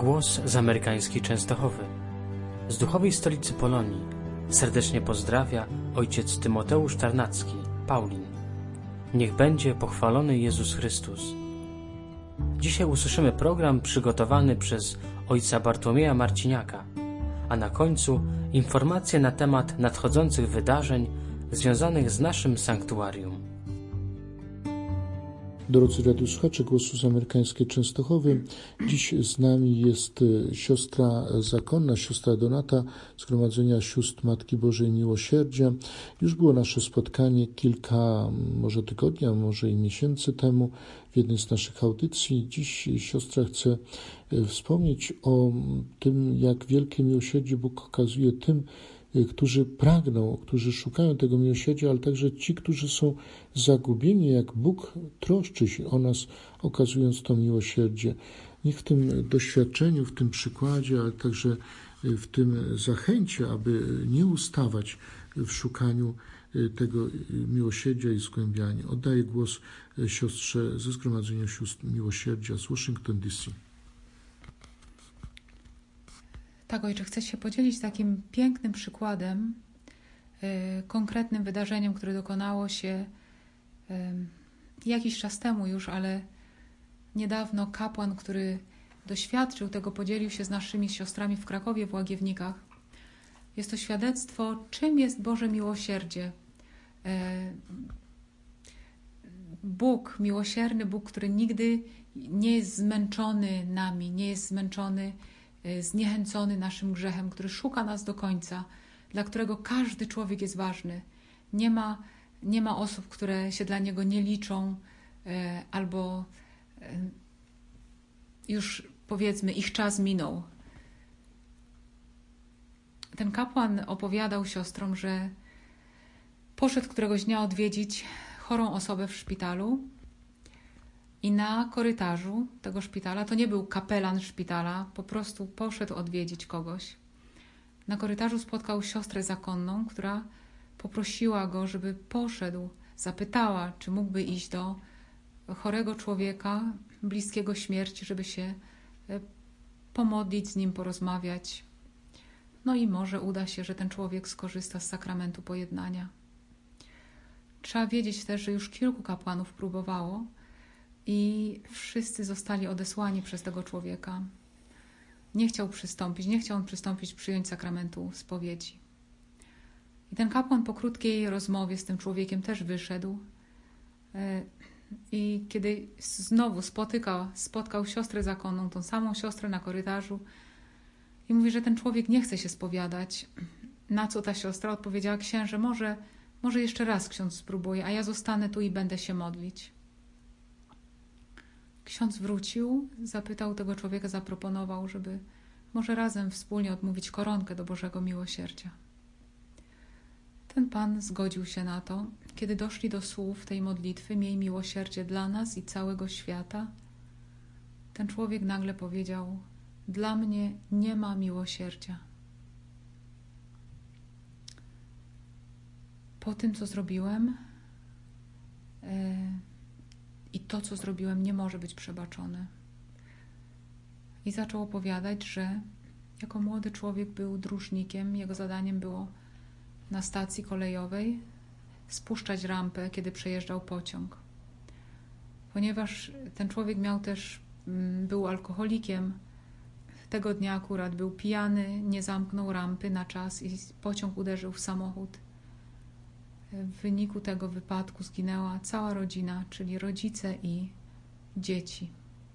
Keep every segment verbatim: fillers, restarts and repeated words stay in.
Głos z amerykańskiej Częstochowy. Z duchowej stolicy Polonii serdecznie pozdrawia ojciec Tymoteusz Tarnacki, Paulin. Niech będzie pochwalony Jezus Chrystus. Dzisiaj usłyszymy program przygotowany przez ojca Bartłomieja Marciniaka, a na końcu informacje na temat nadchodzących wydarzeń związanych z naszym sanktuarium. Drodzy radiosłuchacze Głosu z amerykańskiej Częstochowy, dziś z nami jest siostra zakonna, siostra Donata, Zgromadzenia Sióstr Matki Bożej Miłosierdzia. Już było nasze spotkanie kilka, może tygodni, a może i miesięcy temu w jednej z naszych audycji. Dziś siostra chce wspomnieć o tym, jak wielkie miłosierdzie Bóg okazuje tym, którzy pragną, którzy szukają tego miłosierdzia, ale także ci, którzy są zagubieni, jak Bóg troszczy się o nas, okazując to miłosierdzie. Niech w tym doświadczeniu, w tym przykładzie, ale także w tym zachęcie, aby nie ustawać w szukaniu tego miłosierdzia i zgłębiania. Oddaję głos siostrze ze Zgromadzenia Sióstr Miłosierdzia z Washington D C. Tak, ojcze, chcę się podzielić takim pięknym przykładem, yy, konkretnym wydarzeniem, które dokonało się yy, jakiś czas temu już, ale niedawno kapłan, który doświadczył tego, podzielił się z naszymi siostrami w Krakowie, w Łagiewnikach. Jest to świadectwo, czym jest Boże miłosierdzie. Yy, Bóg miłosierny, Bóg, który nigdy nie jest zmęczony nami, nie jest zmęczony zniechęcony naszym grzechem, który szuka nas do końca, dla którego każdy człowiek jest ważny. Nie ma, nie ma osób, które się dla Niego nie liczą, e, albo e, już powiedzmy ich czas minął. Ten kapłan opowiadał siostrom, że poszedł któregoś dnia odwiedzić chorą osobę w szpitalu i na korytarzu tego szpitala, to nie był kapelan szpitala, po prostu poszedł odwiedzić kogoś. Na korytarzu spotkał siostrę zakonną, która poprosiła go, żeby poszedł, zapytała, czy mógłby iść do chorego człowieka, bliskiego śmierci, żeby się pomodlić z nim, porozmawiać. No i może uda się, że ten człowiek skorzysta z sakramentu pojednania. Trzeba wiedzieć też, że już kilku kapłanów próbowało, i wszyscy zostali odesłani przez tego człowieka. Nie chciał przystąpić, nie chciał on przystąpić, przyjąć sakramentu spowiedzi. I ten kapłan po krótkiej rozmowie z tym człowiekiem też wyszedł. I kiedy znowu spotykał, spotkał siostrę zakonną, tą samą siostrę na korytarzu, i mówi, że ten człowiek nie chce się spowiadać. Na co ta siostra odpowiedziała: księże, może, może jeszcze raz ksiądz spróbuje, a ja zostanę tu i będę się modlić. Ksiądz wrócił, zapytał tego człowieka, zaproponował, żeby może razem wspólnie odmówić koronkę do Bożego Miłosierdzia. Ten pan zgodził się na to. Kiedy doszli do słów tej modlitwy: miej miłosierdzie dla nas i całego świata, ten człowiek nagle powiedział: dla mnie nie ma miłosierdzia. Po tym, co zrobiłem, yy, i to, co zrobiłem, nie może być przebaczone. I zaczął opowiadać, że jako młody człowiek był dróżnikiem. Jego zadaniem było na stacji kolejowej spuszczać rampę, kiedy przejeżdżał pociąg. Ponieważ ten człowiek miał też, był alkoholikiem, tego dnia akurat był pijany, nie zamknął rampy na czas i pociąg uderzył w samochód. W wyniku tego wypadku zginęła cała rodzina, czyli rodzice i dzieci.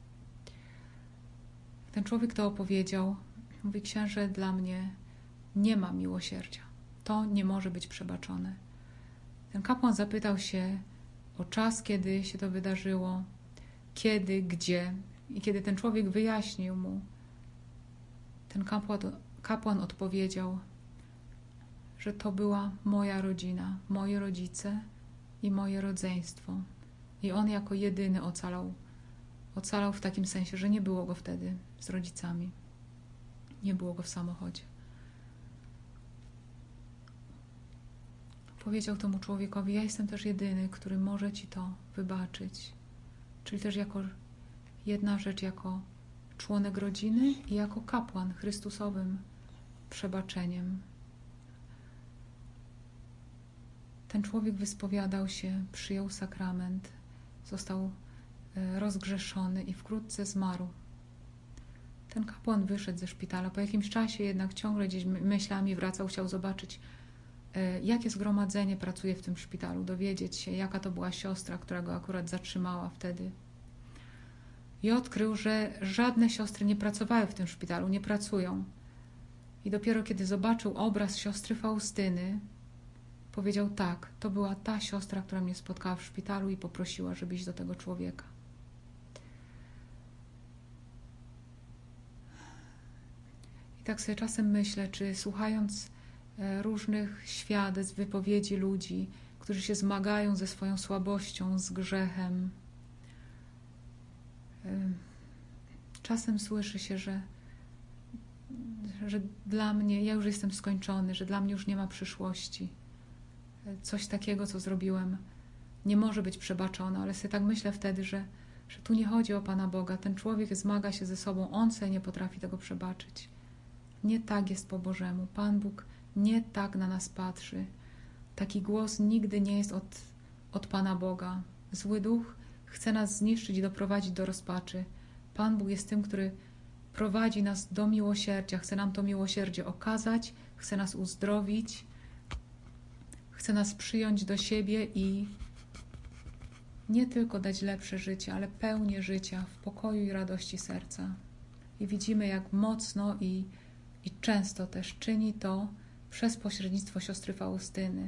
Ten człowiek to opowiedział. Mówi: księże, dla mnie nie ma miłosierdzia. To nie może być przebaczone. Ten kapłan zapytał się o czas, kiedy się to wydarzyło, kiedy, gdzie. I kiedy ten człowiek wyjaśnił mu, ten kapłan, kapłan odpowiedział, że to była moja rodzina, moi rodzice i moje rodzeństwo. I on jako jedyny ocalał. Ocalał w takim sensie, że nie było go wtedy z rodzicami. Nie było go w samochodzie. Powiedział temu człowiekowi: ja jestem też jedyny, który może ci to wybaczyć. Czyli też jako jedna rzecz, jako członek rodziny i jako kapłan Chrystusowym przebaczeniem. Ten człowiek wyspowiadał się, przyjął sakrament, został rozgrzeszony i wkrótce zmarł. Ten kapłan wyszedł ze szpitala. Po jakimś czasie jednak ciągle gdzieś myślami wracał, chciał zobaczyć, jakie zgromadzenie pracuje w tym szpitalu, dowiedzieć się, jaka to była siostra, która go akurat zatrzymała wtedy. I odkrył, że żadne siostry nie pracowały w tym szpitalu, nie pracują. I dopiero kiedy zobaczył obraz siostry Faustyny, powiedział: tak, to była ta siostra, która mnie spotkała w szpitalu i poprosiła, żeby iść do tego człowieka. I tak sobie czasem myślę, czy słuchając różnych świadectw, wypowiedzi ludzi, którzy się zmagają ze swoją słabością, z grzechem, czasem słyszy się, że, że dla mnie, ja już jestem skończony, że dla mnie już nie ma przyszłości. Coś takiego, co zrobiłem, nie może być przebaczone, ale sobie tak myślę wtedy, że, że tu nie chodzi o Pana Boga. Ten człowiek zmaga się ze sobą, on sobie nie potrafi tego przebaczyć. Nie tak jest po Bożemu. Pan Bóg nie tak na nas patrzy. Taki głos nigdy nie jest od, od Pana Boga. Zły duch chce nas zniszczyć i doprowadzić do rozpaczy. Pan Bóg jest tym, który prowadzi nas do miłosierdzia, chce nam to miłosierdzie okazać, chce nas uzdrowić, chce nas przyjąć do siebie i nie tylko dać lepsze życie, ale pełnię życia w pokoju i radości serca. I widzimy, jak mocno i, i często też czyni to przez pośrednictwo siostry Faustyny,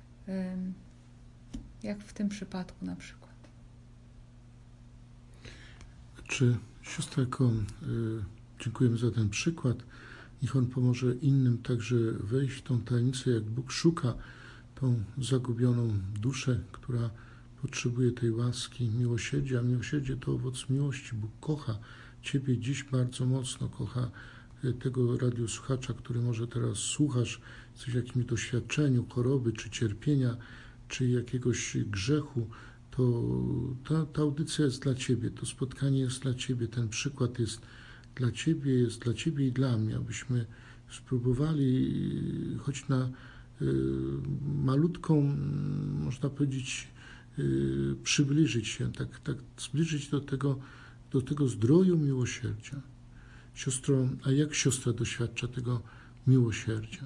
jak w tym przypadku na przykład. Czy siostra, jako, y, dziękujemy za ten przykład, niech on pomoże innym także wejść w tą tajemnicę, jak Bóg szuka tą zagubioną duszę, która potrzebuje tej łaski, miłosierdzia. Miłosierdzie to owoc miłości. Bóg kocha Ciebie dziś bardzo mocno, kocha tego radiosłuchacza, który może teraz słuchasz, jesteś w jakimś doświadczeniu choroby, czy cierpienia, czy jakiegoś grzechu, to ta, ta audycja jest dla Ciebie, to spotkanie jest dla Ciebie, ten przykład jest dla Ciebie, jest dla Ciebie i dla mnie, abyśmy spróbowali choć na y, malutką, można powiedzieć, y, przybliżyć się, tak, tak zbliżyć do tego, do tego zdroju miłosierdzia. Siostro, a jak siostra doświadcza tego miłosierdzia?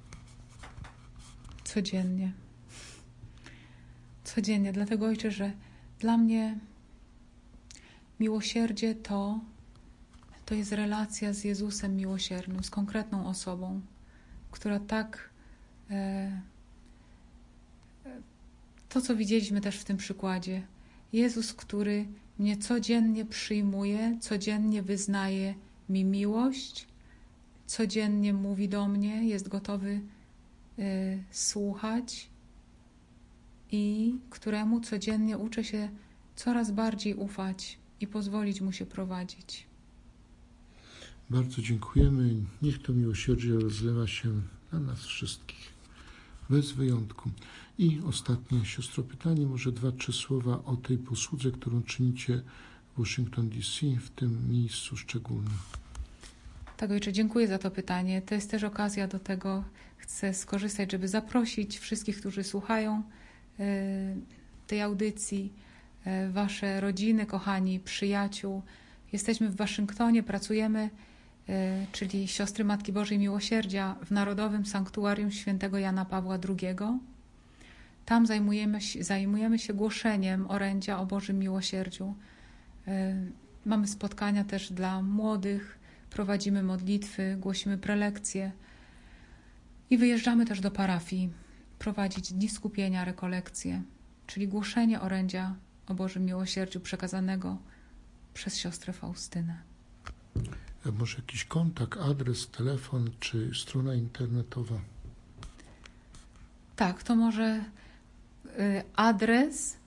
Codziennie. Codziennie. Dlatego, Ojcze, że dla mnie miłosierdzie to, to jest relacja z Jezusem miłosiernym, z konkretną osobą, która tak... E, to, co widzieliśmy też w tym przykładzie. Jezus, który mnie codziennie przyjmuje, codziennie wyznaje mi miłość, codziennie mówi do mnie, jest gotowy y, słuchać i któremu codziennie uczę się coraz bardziej ufać i pozwolić mu się prowadzić. Bardzo dziękujemy. Niech to miłosierdzie rozlewa się na nas wszystkich, bez wyjątku. I ostatnie, siostro, pytanie, może dwa, trzy słowa o tej posłudze, którą czynicie w Washington D C, w tym miejscu szczególnym. Tak, Ojcze, dziękuję za to pytanie. To jest też okazja do tego, chcę skorzystać, żeby zaprosić wszystkich, którzy słuchają y, tej audycji, y, wasze rodziny, kochani, przyjaciół. Jesteśmy w Waszyngtonie, pracujemy, y, czyli Siostry Matki Bożej Miłosierdzia w Narodowym Sanktuarium Świętego Jana Pawła drugiego. Tam zajmujemy się, zajmujemy się głoszeniem orędzia o Bożym Miłosierdziu. Y, mamy spotkania też dla młodych, prowadzimy modlitwy, głosimy prelekcje i wyjeżdżamy też do parafii prowadzić dni skupienia, rekolekcje, czyli głoszenie orędzia o Bożym Miłosierdziu przekazanego przez siostrę Faustynę. A może jakiś kontakt, adres, telefon czy strona internetowa? Tak, to może y, adres,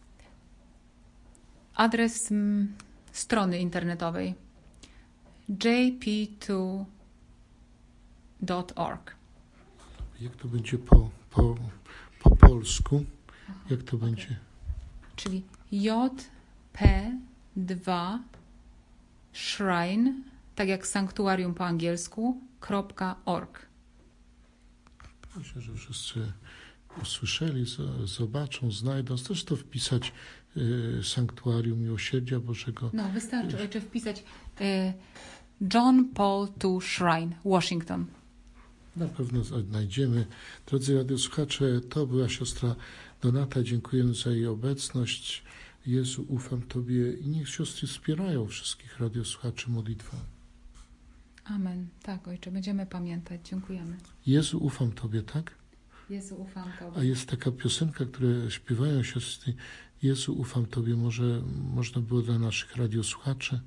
adres m, strony internetowej j p two dot org. Jak to będzie po, po, po polsku? Jak to okay. będzie? Czyli j p dwa shrine tak jak sanktuarium po angielsku, .org. Myślę, że wszyscy usłyszeli, zobaczą, znajdą. Też to wpisać y, Sanktuarium Miłosierdzia Bożego. No, wystarczy, ojcze, wpisać y, John Paul drugi Shrine, Washington. Na pewno znajdziemy. Drodzy radiosłuchacze, to była siostra Donata. Dziękujemy za jej obecność. Jezu, ufam Tobie i niech siostry wspierają wszystkich radiosłuchaczy modlitwą. Amen. Tak, ojcze, będziemy pamiętać. Dziękujemy. Jezu, ufam Tobie, tak? Jezu, ufam Tobie. A jest taka piosenka, które śpiewają siostry. Jezu, ufam Tobie. Może można było dla naszych radiosłuchaczy?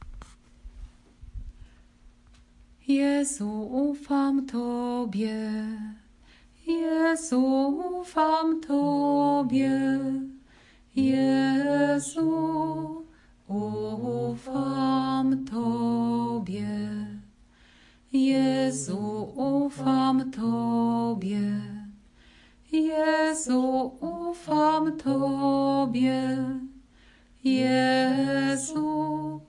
Jezu, ufam Tobie. Jezu, ufam Tobie. Jezu, ufam Tobie. Jezu, ufam Tobie. Jezu, ufam Tobie. Jezu,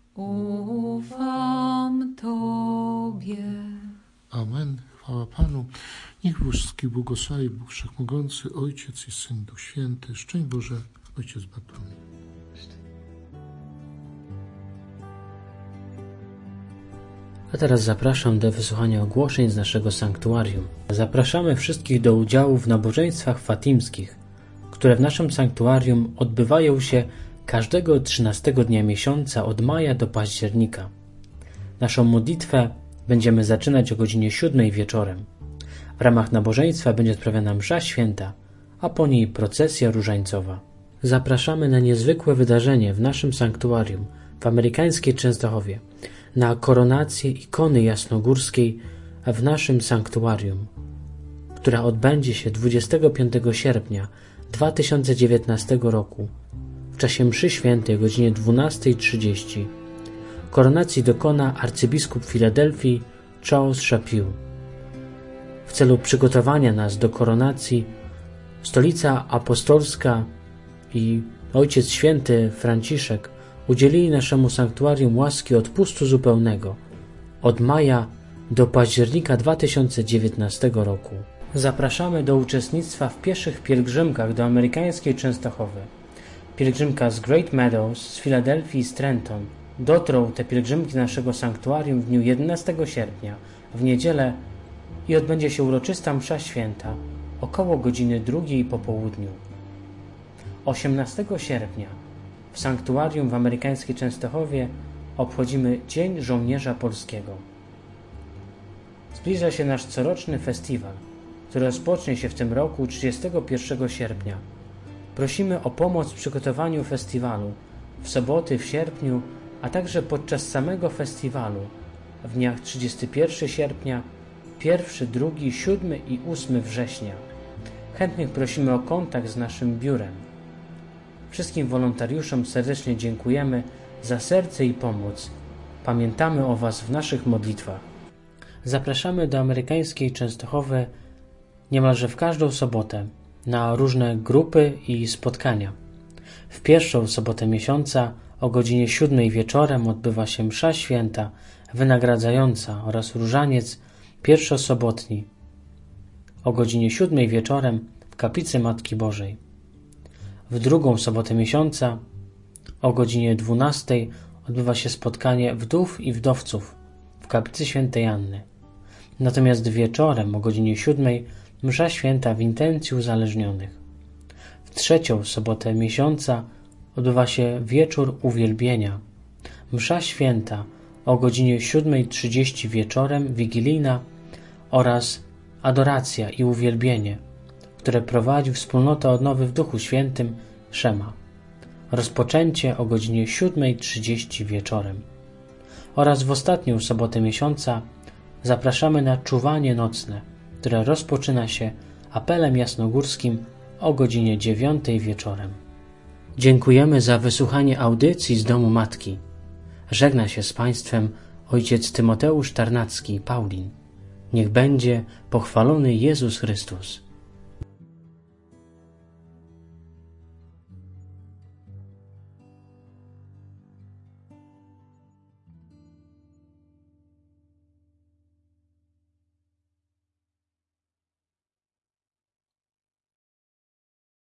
ufam Tobie. Amen. Chwała Panu. Niech wszystkich błogosławi Bóg Wszechmogący, Ojciec i Syn, Duch Święty. Szczęść Boże, Ojciec Bartłomiej. A teraz zapraszam do wysłuchania ogłoszeń z naszego sanktuarium. Zapraszamy wszystkich do udziału w nabożeństwach fatimskich, które w naszym sanktuarium odbywają się każdego trzynastego dnia miesiąca od maja do października. Naszą modlitwę będziemy zaczynać o godzinie siódmej wieczorem. W ramach nabożeństwa będzie odprawiana msza święta, a po niej procesja różańcowa. Zapraszamy na niezwykłe wydarzenie w naszym sanktuarium w amerykańskiej Częstochowie, na koronację ikony jasnogórskiej w naszym sanktuarium, która odbędzie się dwudziestego piątego sierpnia dwa tysiące dziewiętnastego roku w czasie mszy świętej o godzinie dwunastej trzydzieści. Koronacji dokona arcybiskup Filadelfii Charles Chaput. W celu przygotowania nas do koronacji Stolica Apostolska i Ojciec Święty Franciszek udzielili naszemu sanktuarium łaski odpustu zupełnego od maja do października dwa tysiące dziewiętnastego roku. Zapraszamy do uczestnictwa w pieszych pielgrzymkach do amerykańskiej Częstochowy. Pielgrzymka z Great Meadows, z Filadelfii i z Trenton. Dotrą te pielgrzymki naszego sanktuarium w dniu jedenastego sierpnia, w niedzielę, i odbędzie się uroczysta msza święta około godziny drugiej po południu. osiemnastego sierpnia w sanktuarium w amerykańskiej Częstochowie obchodzimy Dzień Żołnierza Polskiego. Zbliża się nasz coroczny festiwal, który rozpocznie się w tym roku trzydziestego pierwszego sierpnia. Prosimy o pomoc w przygotowaniu festiwalu w soboty w sierpniu, a także podczas samego festiwalu w dniach trzydziestego pierwszego sierpnia, pierwszego, drugiego, siódmego i ósmego września. Chętnych prosimy o kontakt z naszym biurem. Wszystkim wolontariuszom serdecznie dziękujemy za serce i pomoc. Pamiętamy o Was w naszych modlitwach. Zapraszamy do amerykańskiej Częstochowy niemalże w każdą sobotę na różne grupy i spotkania. W pierwszą sobotę miesiąca o godzinie siódmej wieczorem odbywa się msza święta wynagradzająca oraz różaniec pierwszosobotni o godzinie siódmej wieczorem w kaplicy Matki Bożej. W drugą sobotę miesiąca o godzinie dwunastej odbywa się spotkanie wdów i wdowców w kaplicy Świętej Anny. Natomiast wieczorem o godzinie siódmej msza święta w intencji uzależnionych. W trzecią sobotę miesiąca odbywa się wieczór uwielbienia. Msza święta o godzinie siódmej trzydzieści wieczorem wigilijna oraz adoracja i uwielbienie, które prowadzi wspólnota odnowy w Duchu Świętym Szema. Rozpoczęcie o godzinie siódmej trzydzieści wieczorem. Oraz w ostatnią sobotę miesiąca zapraszamy na czuwanie nocne, które rozpoczyna się apelem jasnogórskim o godzinie dziewiątej wieczorem. Dziękujemy za wysłuchanie audycji z Domu Matki. Żegna się z Państwem ojciec Tymoteusz Tarnacki, Paulin. Niech będzie pochwalony Jezus Chrystus.